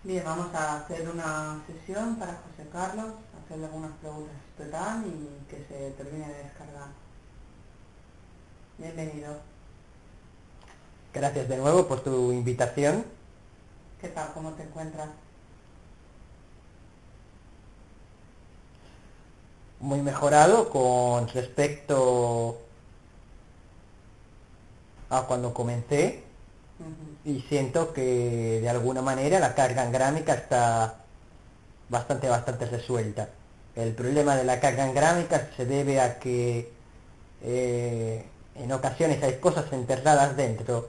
Bien, vamos a hacer una sesión para José Carlos, hacerle algunas preguntas total y que se termine de descargar. Bienvenido. Gracias de nuevo por tu invitación. ¿Qué tal? ¿Cómo te encuentras? Muy mejorado con respecto a cuando comencé Ujú. y siento que de alguna manera la carga engrámica está bastante resuelta. El problema de la carga engrámica se debe a que en ocasiones hay cosas enterradas dentro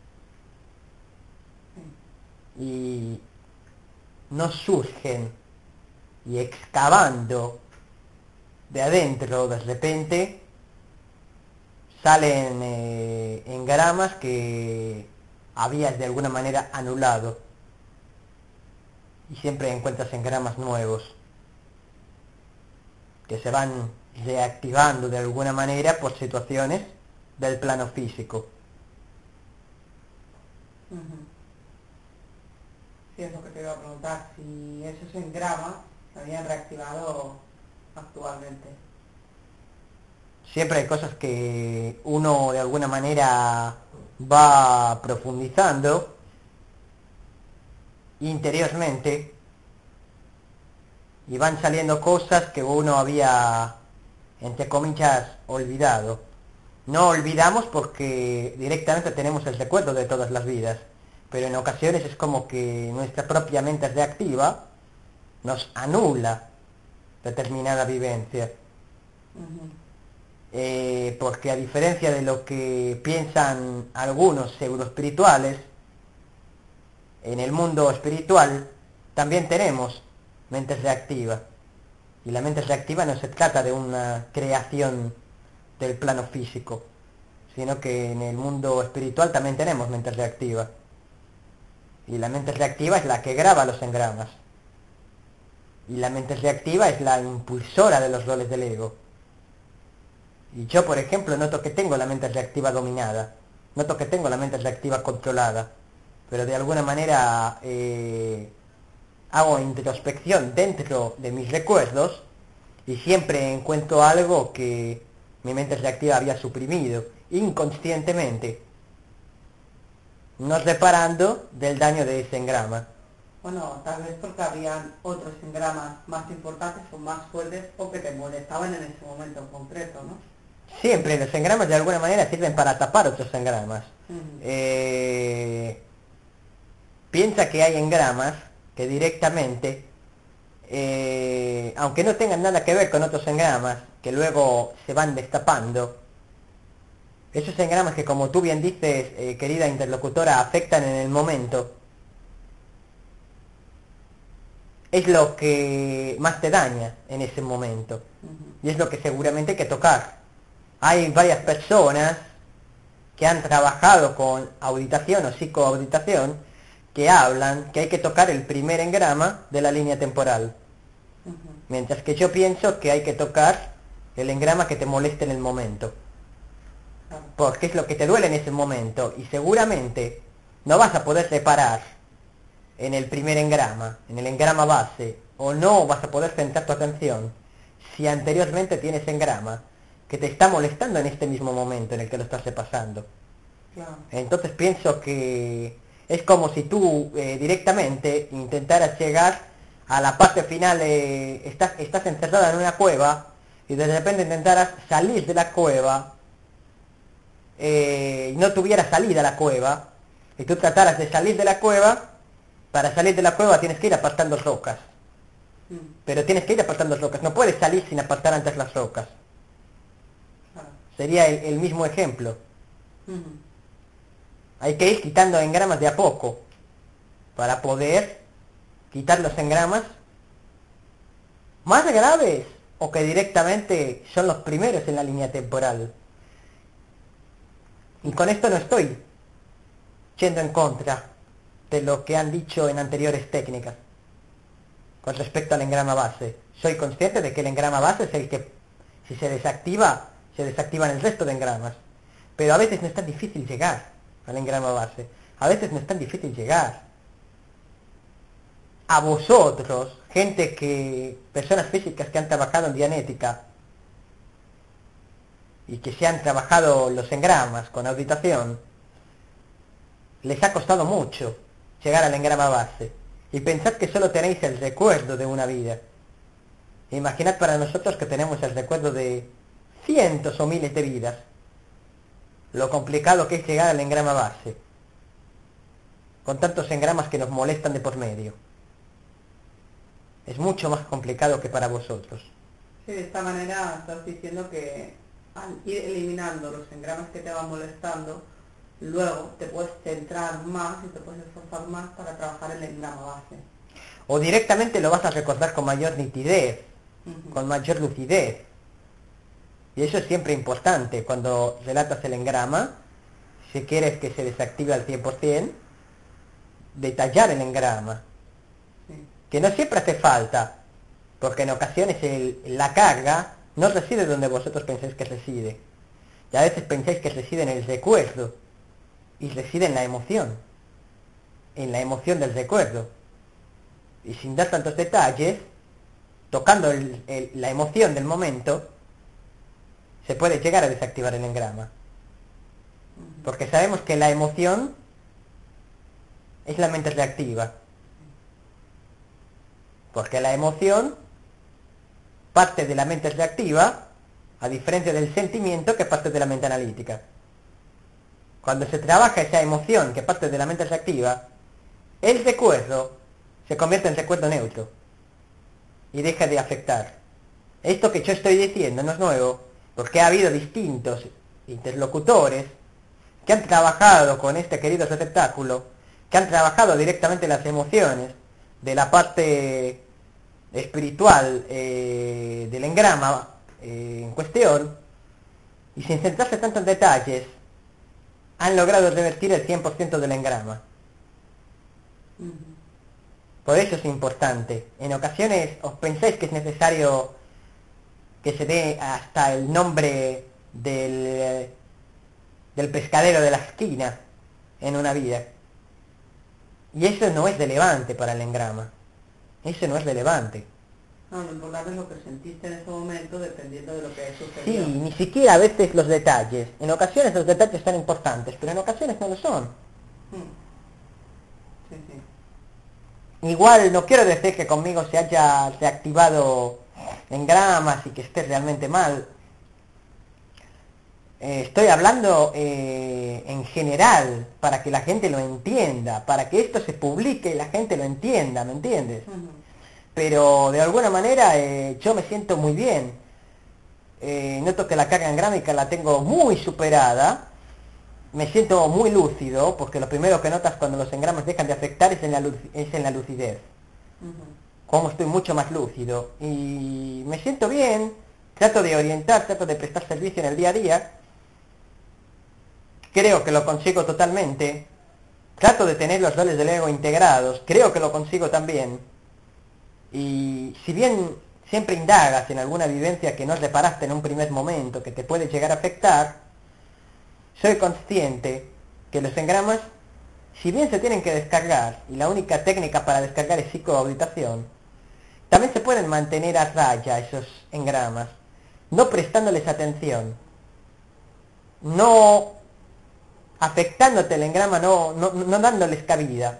Sí. y no surgen, y excavando de adentro de repente salen engramas que habías de alguna manera anulado y siempre encuentras engramas nuevos que se van reactivando de alguna manera por situaciones del plano físico. Ujú. Sí, es lo que te iba a preguntar, si esos engramas se habían reactivado actualmente. Siempre hay cosas que uno de alguna manera va profundizando interiormente y van saliendo cosas que uno había, entre comillas, olvidado. No olvidamos porque directamente tenemos el recuerdo de todas las vidas, pero en ocasiones es como que nuestra propia mente reactiva nos anula determinada vivencia. Ujú. Porque a diferencia de lo que piensan algunos pseudoespirituales, en el mundo espiritual también tenemos mentes reactivas. Y la mente reactiva no se trata de una creación del plano físico, sino que en el mundo espiritual también tenemos mente reactiva. Y la mente reactiva es la que graba los engramas. Y la mente reactiva es la impulsora de los roles del ego. Y yo, por ejemplo, noto que tengo la mente reactiva dominada. Noto que tengo la mente reactiva controlada. Pero de alguna manera hago introspección dentro de mis recuerdos y siempre encuentro algo que mi mente reactiva había suprimido inconscientemente, no reparando del daño de ese engrama. Bueno, tal vez porque habían otros engramas más importantes o más fuertes o que te molestaban en ese momento en concreto, ¿no? Siempre los engramas de alguna manera sirven para tapar otros engramas. Ujú. Eh, Piensa que hay engramas que directamente, aunque no tengan nada que ver con otros engramas, que luego se van destapando, esos engramas que como tú bien dices, querida interlocutora, afectan en el momento, es lo que más te daña en ese momento. Ujú. Y es lo que seguramente hay que tocar. Hay varias personas que han trabajado con auditación o psicoauditación que hablan que hay que tocar el primer engrama de la línea temporal. Ujú. Mientras que yo pienso que hay que tocar el engrama que te moleste en el momento. Claro. Porque es lo que te duele en ese momento. Y seguramente no vas a poder reparar en el primer engrama, en el engrama base, o no vas a poder centrar tu atención si anteriormente tienes engrama que te está molestando en este mismo momento en el que lo estás repasando. Claro. Entonces pienso que es como si tú directamente intentaras llegar a la parte final, estás encerrada en una cueva y de repente intentaras salir de la cueva y no tuviera salida la cueva y tú trataras de salir de la cueva. Para salir de la cueva tienes que ir apartando rocas, Mm. pero tienes que ir apartando rocas, no puedes salir sin apartar antes las rocas. Claro. Sería el mismo ejemplo. Ujú. Hay que ir quitando engramas de a poco para poder quitar los engramas más graves o que directamente son los primeros en la línea temporal. Y con esto no estoy yendo en contra de lo que han dicho en anteriores técnicas con respecto al engrama base. Soy consciente de que el engrama base es el que, si se desactivan el resto de engramas. Pero a veces no es tan difícil llegar al engrama base. A veces no es tan difícil llegar a vosotros, personas físicas que han trabajado en Dianética y que se han trabajado los engramas con auditación, les ha costado mucho llegar al engrama base. Y pensad que solo tenéis el recuerdo de una vida. Imaginad para nosotros que tenemos el recuerdo de cientos o miles de vidas, lo complicado que es llegar al engrama base, con tantos engramas que nos molestan de por medio. Es mucho más complicado que para vosotros. Sí, de esta manera estás diciendo que al ir eliminando los engramas que te van molestando, luego te puedes centrar más y te puedes esforzar más para trabajar el engrama base. O directamente lo vas a recordar con mayor nitidez, con mayor lucidez. Y eso es siempre importante cuando relatas el engrama. Si quieres que se desactive al 100%, detallar el engrama. Sí. Que no siempre hace falta, porque en ocasiones la carga no reside donde vosotros pensáis que reside. Y a veces pensáis que reside en el recuerdo, y reside en la emoción del recuerdo. Y sin dar tantos detalles, tocando la emoción del momento, se puede llegar a desactivar el engrama. Porque sabemos que la emoción es la mente reactiva. Porque la emoción parte de la mente reactiva, a diferencia del sentimiento que parte de la mente analítica. Cuando se trabaja esa emoción que parte de la mente reactiva, el recuerdo se convierte en recuerdo neutro y deja de afectar. Esto que yo estoy diciendo no es nuevo, porque ha habido distintos interlocutores que han trabajado con este querido receptáculo, que han trabajado directamente las emociones de la parte espiritual del engrama en cuestión, y sin centrarse tanto en detalles, han logrado revertir el 100% del engrama. Por eso es importante. En ocasiones os pensáis que es necesario que se dé hasta el nombre del pescadero de la esquina en una vida. Y eso no es relevante para el engrama. Eso no es relevante. No, lo importante es lo que sentiste en ese momento, dependiendo de lo que sucedió. Sí, ni siquiera a veces los detalles. En ocasiones los detalles son importantes, pero en ocasiones no lo son. Sí, sí. Igual no quiero decir que conmigo se haya reactivado engramas y que esté realmente mal. Estoy hablando en general, para que la gente lo entienda, para que esto se publique y la gente lo entienda, ¿me entiendes? Pero de alguna manera yo me siento muy bien. Noto que la carga engrámica la tengo muy superada. Me siento muy lúcido, porque lo primero que notas cuando los engramas dejan de afectar es en la lucidez. Como estoy mucho más lúcido. Y me siento bien, trato de orientar, trato de prestar servicio en el día a día. Creo que lo consigo totalmente. Trato de tener los roles del ego integrados. Creo que lo consigo también. Y si bien siempre indagas en alguna vivencia que no reparaste en un primer momento, que te puede llegar a afectar, soy consciente que los engramas, si bien se tienen que descargar, y la única técnica para descargar es psicoauditación, también se pueden mantener a raya esos engramas, no prestándoles atención, no afectándote el engrama, no dándoles cabida,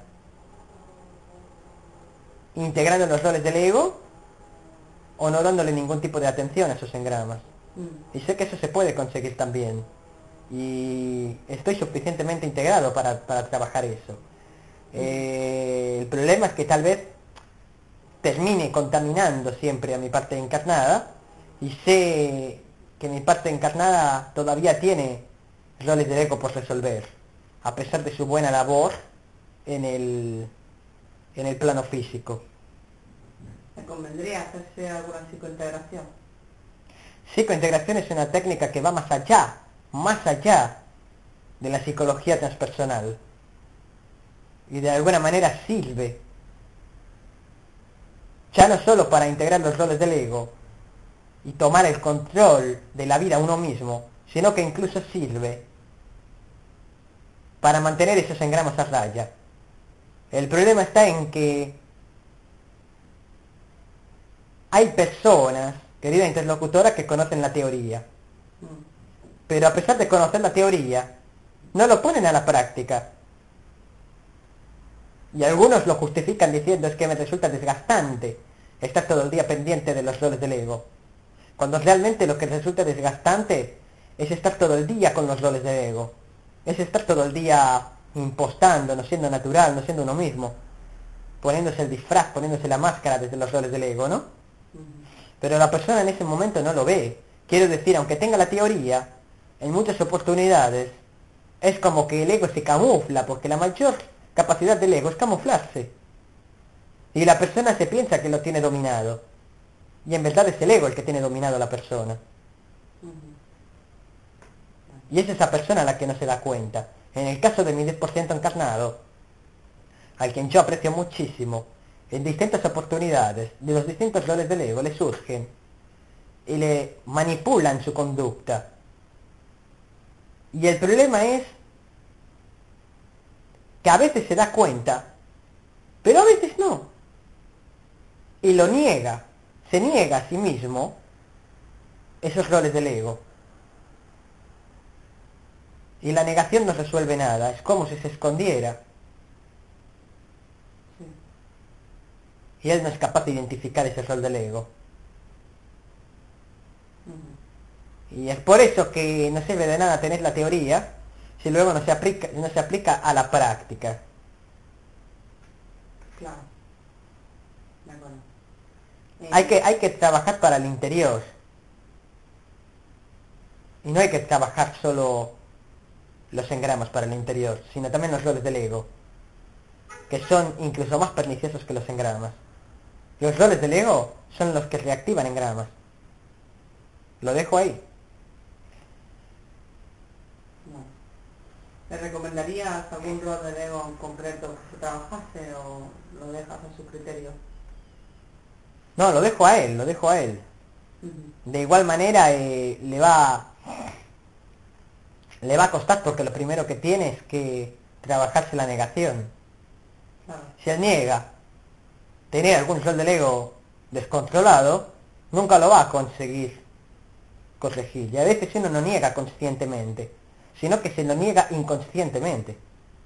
integrando los roles del ego, o no dándole ningún tipo de atención a esos engramas. Y sé que eso se puede conseguir también. Y estoy suficientemente integrado para trabajar eso. El problema es que tal vez termine contaminando siempre a mi parte encarnada, y sé que mi parte encarnada todavía tiene roles de ego por resolver, a pesar de su buena labor en el plano físico. ¿Me convendría hacerse alguna psicointegración? Psicointegración es una técnica que va más allá de la psicología transpersonal, y de alguna manera sirve ya no solo para integrar los roles del ego y tomar el control de la vida uno mismo, sino que incluso sirve para mantener esos engramas a raya. El problema está en que hay personas, querida interlocutora, que conocen la teoría, pero a pesar de conocer la teoría, no lo ponen a la práctica. Y algunos lo justifican diciendo es que me resulta desgastante estar todo el día pendiente de los roles del ego. Cuando realmente lo que resulta desgastante es estar todo el día con los roles del ego. Es estar todo el día impostando, no siendo natural, no siendo uno mismo. Poniéndose el disfraz, poniéndose la máscara desde los roles del ego, ¿no? Pero la persona en ese momento no lo ve. Quiero decir, aunque tenga la teoría, en muchas oportunidades es como que el ego se camufla, porque la mayor capacidad del ego es camuflarse. Y la persona se piensa que lo tiene dominado. Y en verdad es el ego el que tiene dominado a la persona. Y es esa persona la que no se da cuenta. En el caso de mi 10% encarnado, al quien yo aprecio muchísimo, en distintas oportunidades, de los distintos roles del ego le surgen y le manipulan su conducta. Y el problema es que a veces se da cuenta, pero a veces no. Y lo niega, se niega a sí mismo esos roles del ego. Y la negación no resuelve nada, es como si se escondiera. Y él no es capaz de identificar ese rol del ego. Y es por eso que no sirve de nada tener la teoría si luego no se aplica a la práctica. Claro. De acuerdo. Hay que trabajar para el interior. Y no hay que trabajar solo los engramas para el interior, sino también los roles del ego, que son incluso más perniciosos que los engramas. Los roles del ego son los que reactivan engramas. Lo dejo ahí. Bueno. ¿Le recomendarías algún rol del ego en concreto que se trabajase o lo dejas a su criterio? No, lo dejo a él, lo dejo a él. De igual manera le va a costar, porque lo primero que tiene es que trabajarse la negación. Claro. Si él niega tener algún rol del ego descontrolado, nunca lo va a conseguir corregir. Y a veces uno no niega conscientemente, sino que se lo niega inconscientemente.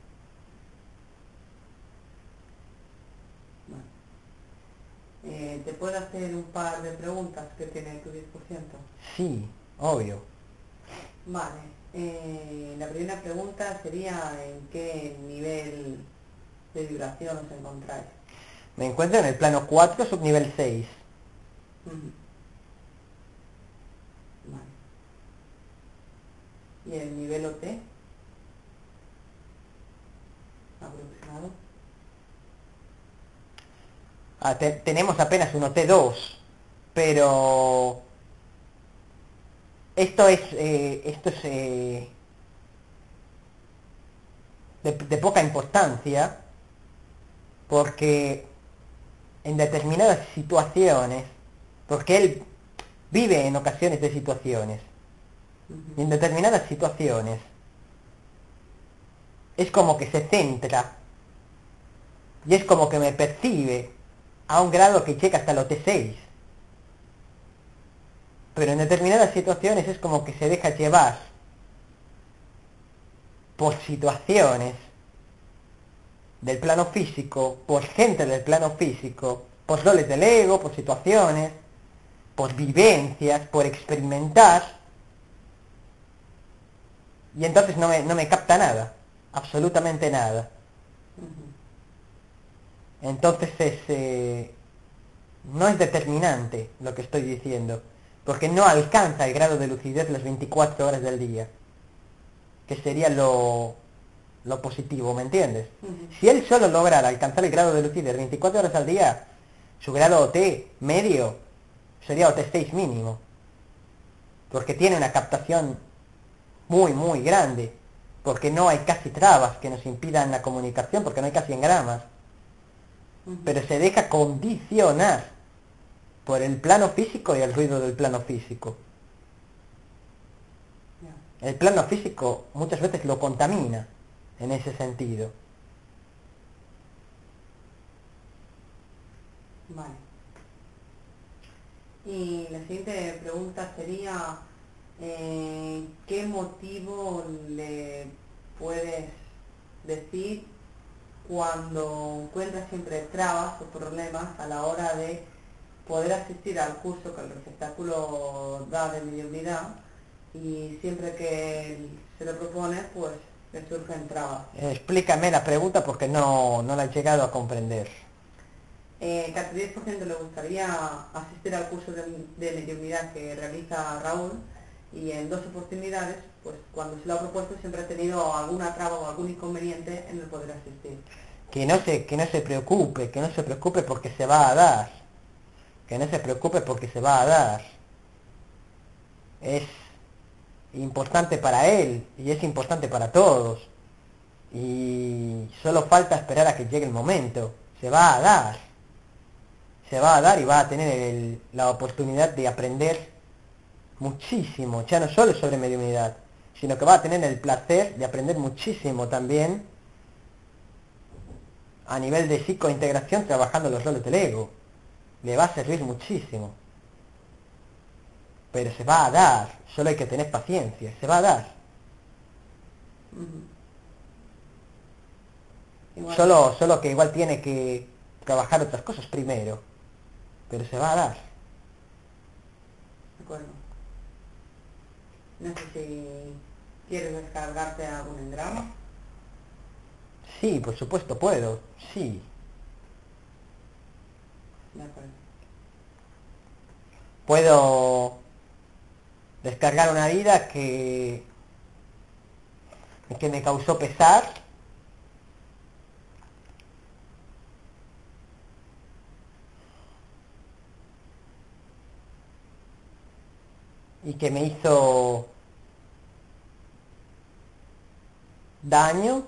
¿Te puedo hacer un par de preguntas que tiene tu 10%? Sí, obvio. Vale. La primera pregunta sería ¿en qué nivel de vibración os encontráis? Me encuentro en el plano 4, subnivel 6. Vale. ¿Y el nivel OT? Aproximado. Tenemos apenas un OT2, pero esto es de poca importancia, porque en determinadas situaciones, porque él vive en ocasiones de situaciones, y en determinadas situaciones es como que se centra, y es como que me percibe a un grado que llega hasta el OT6. Pero en determinadas situaciones es como que se deja llevar por situaciones del plano físico, por gente del plano físico, por roles del ego, por situaciones, por vivencias, por experimentar. Y entonces no me capta nada, absolutamente nada. Entonces no es determinante lo que estoy diciendo, porque no alcanza el grado de lucidez las 24 horas del día, que sería lo positivo, ¿me entiendes? Si él solo lograra alcanzar el grado de lucidez 24 horas al día, su grado OT medio sería OT6 mínimo, porque tiene una captación muy, muy grande, porque no hay casi trabas que nos impidan la comunicación, porque no hay casi engramas, pero se deja condicionar por el plano físico y el ruido del plano físico. El plano físico muchas veces lo contamina en ese sentido. Vale. Y la siguiente pregunta sería, ¿qué motivo le puedes decir cuando encuentras siempre trabas o problemas a la hora de poder asistir al curso que el receptáculo da de mediunidad y siempre que él se lo propone, pues le surgen trabas? Explícame la pregunta porque no la he llegado a comprender. Que al 10% le gustaría asistir al curso de mediunidad que realiza Raúl y en 2 oportunidades, pues cuando se lo ha propuesto siempre ha tenido alguna traba o algún inconveniente en el poder asistir. Que no se preocupe, que no se preocupe porque se va a dar. Que no se preocupe porque se va a dar. Es importante para él y es importante para todos. Y solo falta esperar a que llegue el momento. Se va a dar. Se va a dar y va a tener la oportunidad de aprender muchísimo, ya no solo sobre mediunidad, sino que va a tener el placer de aprender muchísimo también a nivel de psicointegración trabajando los roles del ego. Le va a servir muchísimo. Pero se va a dar, solo hay que tener paciencia, se va a dar. Solo que igual tiene que trabajar otras cosas primero, pero se va a dar. De acuerdo. No sé si quieres descargarte algún engrama. Sí, por supuesto puedo, sí. De acuerdo. Puedo descargar una vida que me causó pesar, y que me hizo daño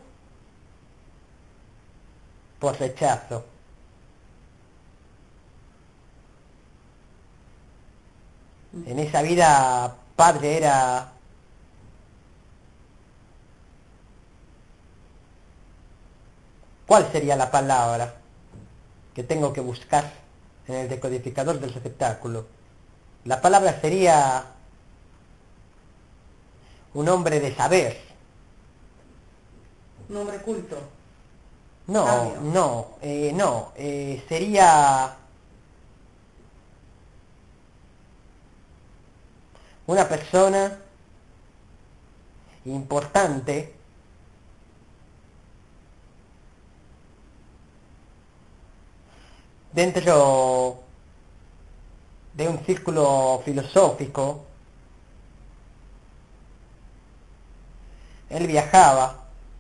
por rechazo. En esa vida padre era ¿cuál sería la palabra que tengo que buscar en el decodificador del receptáculo? La palabra sería un hombre de saber. Un hombre culto. No, Sabio. sería una persona importante dentro de un círculo filosófico. Él viajaba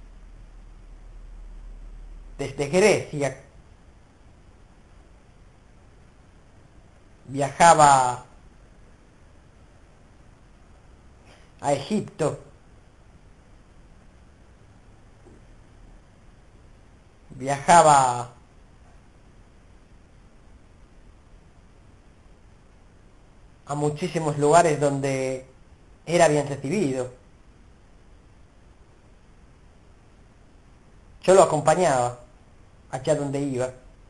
desde Grecia, viajaba a Egipto, viajaba a muchísimos lugares donde era bien recibido. Yo lo acompañaba allá donde iba.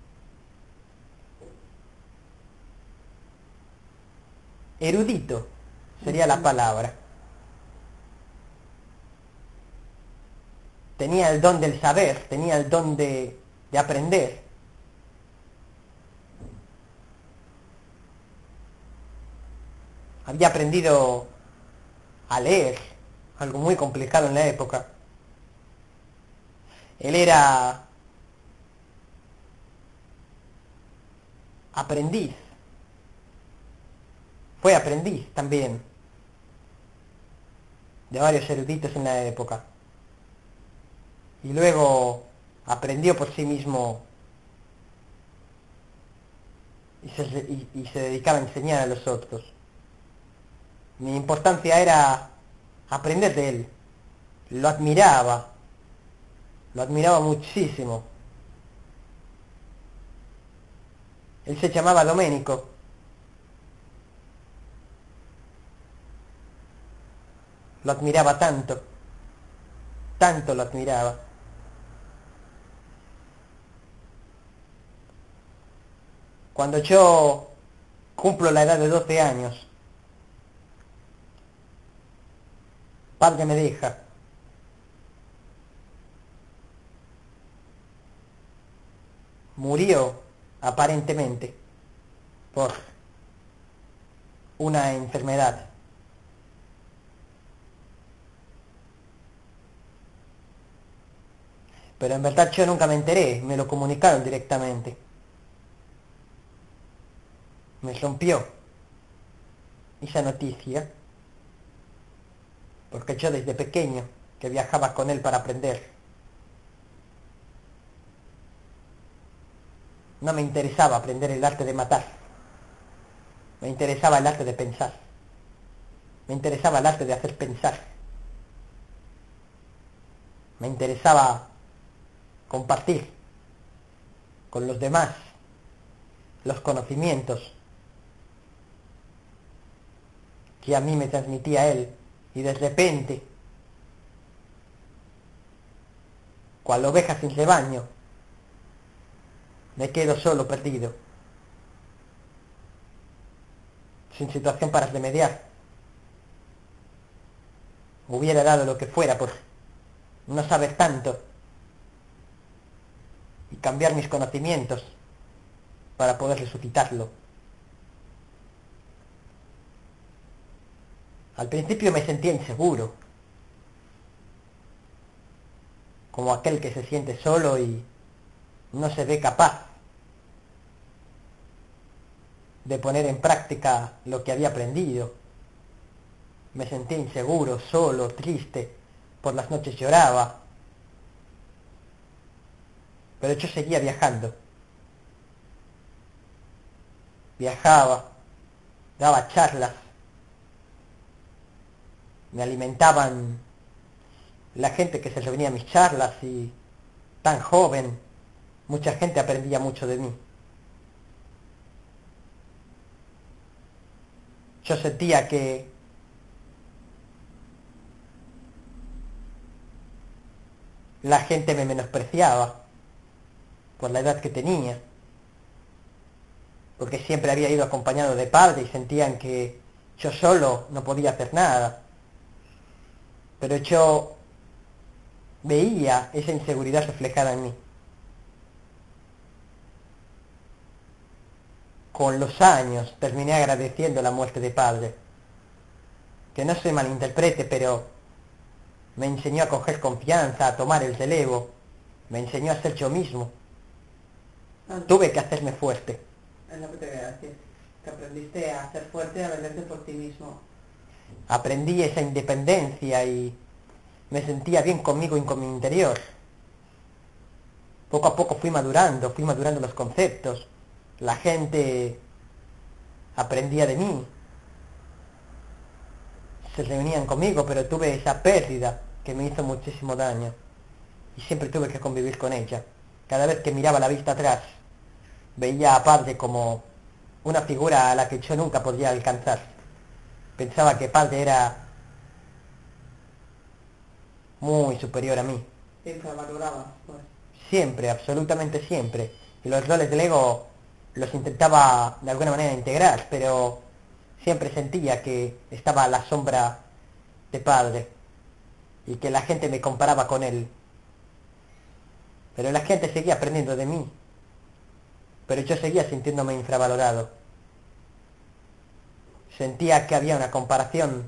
Erudito sería la palabra. Tenía el don del saber, tenía el don de aprender. Había aprendido a leer, algo muy complicado en la época. Él era aprendiz, fue aprendiz también de varios eruditos en la época. Y luego aprendió por sí mismo y se dedicaba a enseñar a los otros. Mi importancia era aprender de él. Lo admiraba muchísimo. Él se llamaba Domenico. Lo admiraba tanto, tanto lo admiraba. Cuando yo Cumplo la edad de 12 años. Padre me deja. Murió, aparentemente, por una enfermedad. Pero en verdad yo nunca me enteré, me lo comunicaron directamente. Me rompió esa noticia, porque yo desde pequeño, que viajaba con él para aprender, no me interesaba aprender el arte de matar, me interesaba el arte de pensar, me interesaba el arte de hacer pensar, me interesaba compartir con los demás los conocimientos que a mí me transmitía él, y de repente, cual oveja sin rebaño, me quedo solo, perdido, sin situación para remediar. Hubiera dado lo que fuera por no saber tanto y cambiar mis conocimientos para poder resucitarlo. Al principio me sentía inseguro, como aquel que se siente solo y no se ve capaz de poner en práctica lo que había aprendido. Me sentía inseguro, solo, triste, por las noches lloraba, pero yo seguía viajando. Viajaba, daba charlas, me alimentaban la gente que se reunía a mis charlas y tan joven, mucha gente aprendía mucho de mí. Yo sentía que la gente me menospreciaba por la edad que tenía, porque siempre había ido acompañado de padre y sentían que yo solo no podía hacer nada. Pero yo veía esa inseguridad reflejada en mí. Con los años terminé agradeciendo la muerte de padre. Que no se malinterprete, pero me enseñó a coger confianza, a tomar el relevo, me enseñó a ser yo mismo. Tuve que hacerme fuerte. Es lo que te voy a decir, que aprendiste a ser fuerte, a valerte por ti mismo. Aprendí esa independencia y me sentía bien conmigo y con mi interior. Poco a poco fui madurando los conceptos. La gente aprendía de mí. Se reunían conmigo, pero tuve esa pérdida que me hizo muchísimo daño. Y siempre tuve que convivir con ella. Cada vez que miraba la vista atrás, veía a padre como una figura a la que yo nunca podía alcanzar. Pensaba que padre era muy superior a mí. Te infravalorabas, pues. Siempre, absolutamente siempre. Y los roles del ego los intentaba de alguna manera integrar, pero siempre sentía que estaba a la sombra de padre y que la gente me comparaba con él. Pero la gente seguía aprendiendo de mí, pero yo seguía sintiéndome infravalorado. Sentía que había una comparación.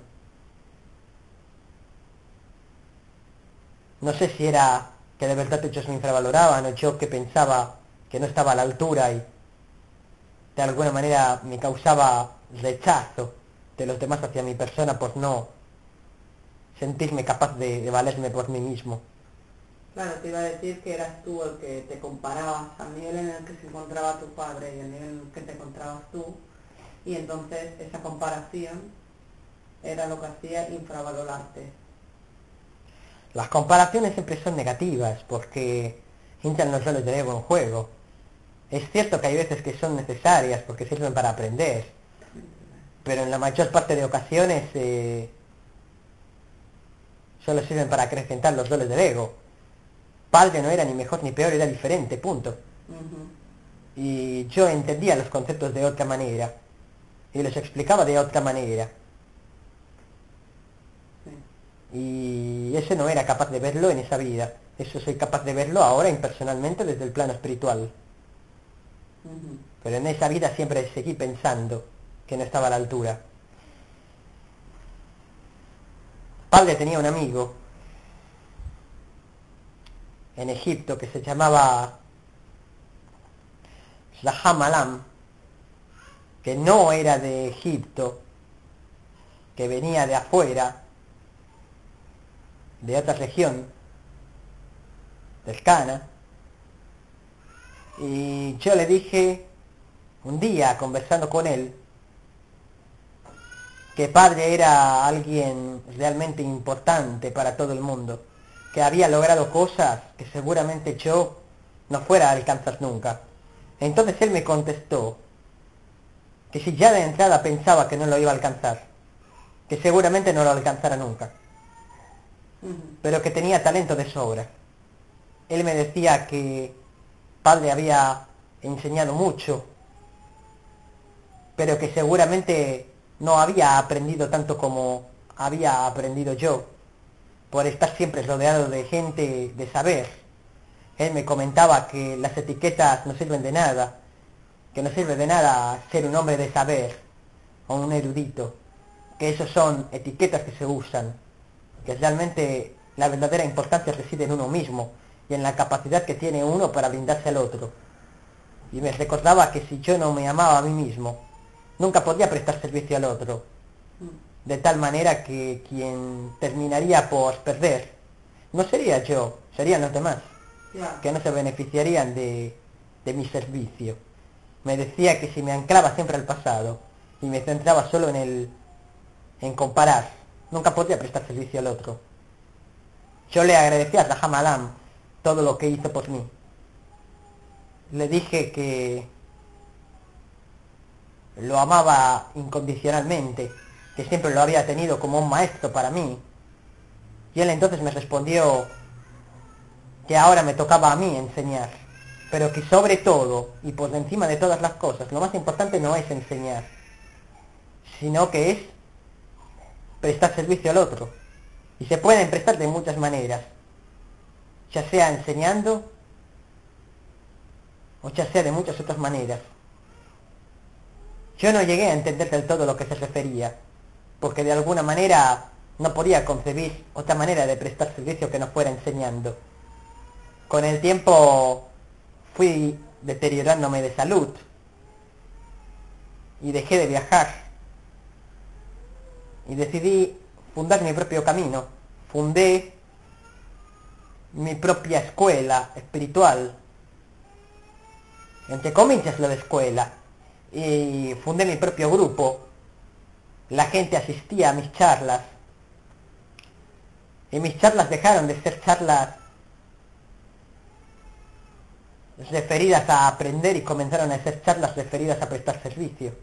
No sé si era que de verdad ellos me infravaloraban o yo que pensaba que no estaba a la altura y de alguna manera me causaba rechazo de los demás hacia mi persona por no sentirme capaz de valerme por mí mismo. Claro, te iba a decir que eras tú el que te comparabas al nivel en el que se encontraba tu padre y al nivel en el que te encontrabas tú, y entonces esa comparación era lo que hacía infravalorarte. Las comparaciones siempre son negativas porque entran los roles del ego en juego. Es cierto que hay veces que son necesarias porque sirven para aprender, pero en la mayor parte de ocasiones solo sirven para acrecentar los roles del ego. Padre no era ni mejor ni peor, era diferente, punto. Y yo entendía los conceptos de otra manera. y los explicaba de otra manera. Sí. Y eso no era capaz de verlo en esa vida. Eso soy capaz de verlo ahora impersonalmente desde el plano espiritual. Ujú. Pero en esa vida siempre seguí pensando que no estaba a la altura. Padre tenía un amigo en Egipto que se llamaba Shah Malam, que no era de Egipto, que venía de afuera, de otra región, cercana. Y yo le dije un día, conversando con él, que padre era alguien realmente importante para todo el mundo, que había logrado cosas que seguramente yo no fuera a alcanzar nunca. Entonces él me contestó que si ya de entrada pensaba que no lo iba a alcanzar, que seguramente no lo alcanzara nunca, pero que tenía talento de sobra. Él me decía que padre había enseñado mucho, pero que seguramente no había aprendido tanto como había aprendido yo, por estar siempre rodeado de gente de saber. Él me comentaba que las etiquetas no sirven de nada, que no sirve de nada ser un hombre de saber o un erudito, que esos son etiquetas que se usan, que realmente la verdadera importancia reside en uno mismo y en la capacidad que tiene uno para brindarse al otro. Y me recordaba que si yo no me amaba a mí mismo, nunca podía prestar servicio al otro, de tal manera que quien terminaría por perder no sería yo, serían los demás, que no se beneficiarían de mi servicio. Me decía que si me anclaba siempre al pasado y me centraba solo en comparar, nunca podía prestar servicio al otro. Yo le agradecí a Shah Malam todo lo que hizo por mí. Le dije que lo amaba incondicionalmente, que siempre lo había tenido como un maestro para mí. Y él entonces me respondió que ahora me tocaba a mí enseñar, pero que sobre todo y por encima de todas las cosas, lo más importante no es enseñar, sino que es prestar servicio al otro. Y se pueden prestar de muchas maneras, ya sea enseñando o ya sea de muchas otras maneras. Yo no llegué a entender del todo lo que se refería, porque de alguna manera no podía concebir otra manera de prestar servicio que no fuera enseñando. Con el tiempo fui deteriorándome de salud y dejé de viajar y decidí fundar mi propio camino. Fundé mi propia escuela espiritual, entre comillas lo de escuela, y fundé mi propio grupo. La gente asistía a mis charlas y mis charlas dejaron de ser charlas referidas a aprender y comenzaron a ser charlas referidas a prestar servicio.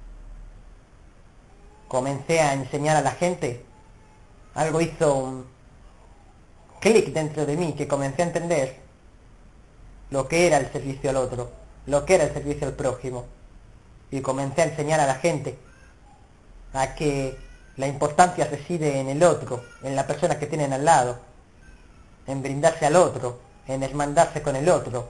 Comencé a enseñar a la gente, algo hizo un clic dentro de mí, que comencé a entender lo que era el servicio al otro, lo que era el servicio al prójimo, y comencé a enseñar a la gente a que la importancia reside en el otro, en la persona que tienen al lado, en brindarse al otro, en hermandarse con el otro.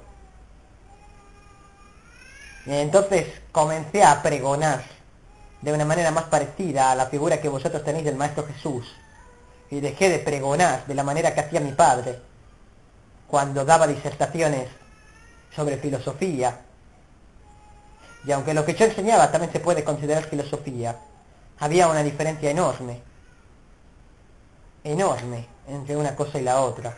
Y entonces comencé a pregonar de una manera más parecida a la figura que vosotros tenéis del Maestro Jesús, y dejé de pregonar de la manera que hacía mi padre cuando daba disertaciones sobre filosofía. Y aunque lo que yo enseñaba también se puede considerar filosofía, había una diferencia enorme, enorme, entre una cosa y la otra.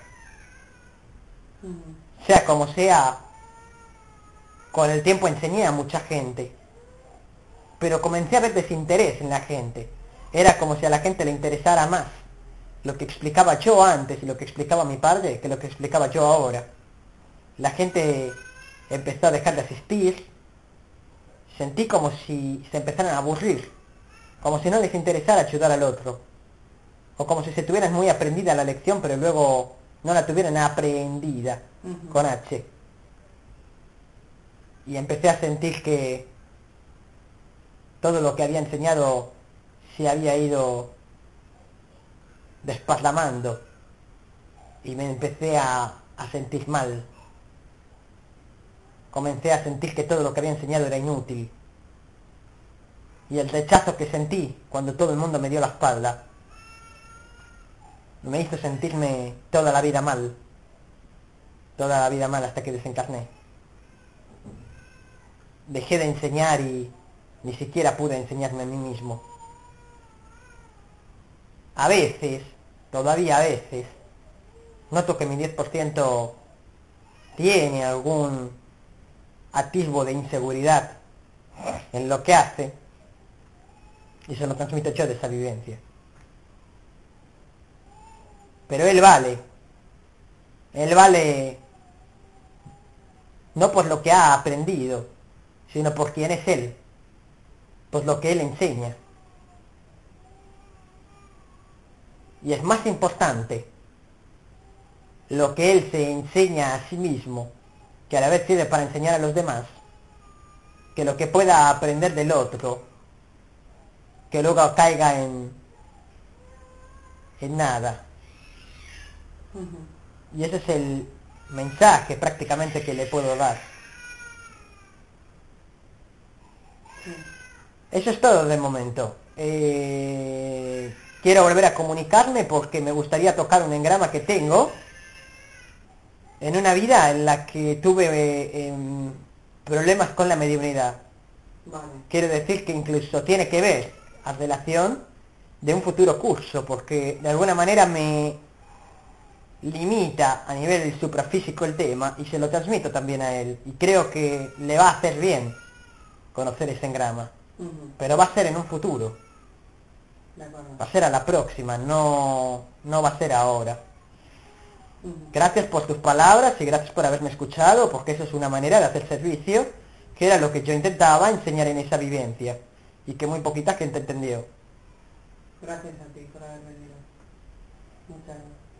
Sea como sea, con el tiempo enseñé a mucha gente, pero comencé a ver desinterés en la gente. Era como si a la gente le interesara más lo que explicaba yo antes y lo que explicaba mi padre que lo que explicaba yo ahora. La gente empezó a dejar de asistir. Sentí como si se empezaran a aburrir, como si no les interesara ayudar al otro, o como si se tuvieran muy aprendida la lección pero luego no la tuvieran aprendida con H. Y empecé a sentir que todo lo que había enseñado se había ido desparramando y me empecé a sentir mal. Comencé a sentir que todo lo que había enseñado era inútil. Y el rechazo que sentí cuando todo el mundo me dio la espalda me hizo sentirme toda la vida mal hasta que desencarné. Dejé de enseñar y ni siquiera pude enseñarme a mí mismo. A veces, todavía a veces, noto que mi 10% tiene algún atisbo de inseguridad en lo que hace y se lo transmito yo de esa vivencia. Pero él vale no por lo que ha aprendido, sino por quién es él, por lo que él enseña. Y es más importante lo que él se enseña a sí mismo, que a la vez sirve para enseñar a los demás, que lo que pueda aprender del otro, que luego caiga en nada. Y ese es el mensaje prácticamente que le puedo dar. Eso es todo de momento. Quiero volver a comunicarme porque me gustaría tocar un engrama que tengo en una vida en la que tuve problemas con la mediunidad. Vale. Quiero decir que incluso tiene que ver a relación de un futuro curso, porque de alguna manera me limita a nivel suprafísico el tema y se lo transmito también a él. Y creo que le va a hacer bien conocer ese engrama. Pero va a ser en un futuro. Va a ser a la próxima, no va a ser ahora. Gracias por tus palabras y gracias por haberme escuchado, porque eso es una manera de hacer servicio, que era lo que yo intentaba enseñar en esa vivencia, y que muy poquita gente entendió. Gracias a ti por haber venido. Muchas gracias.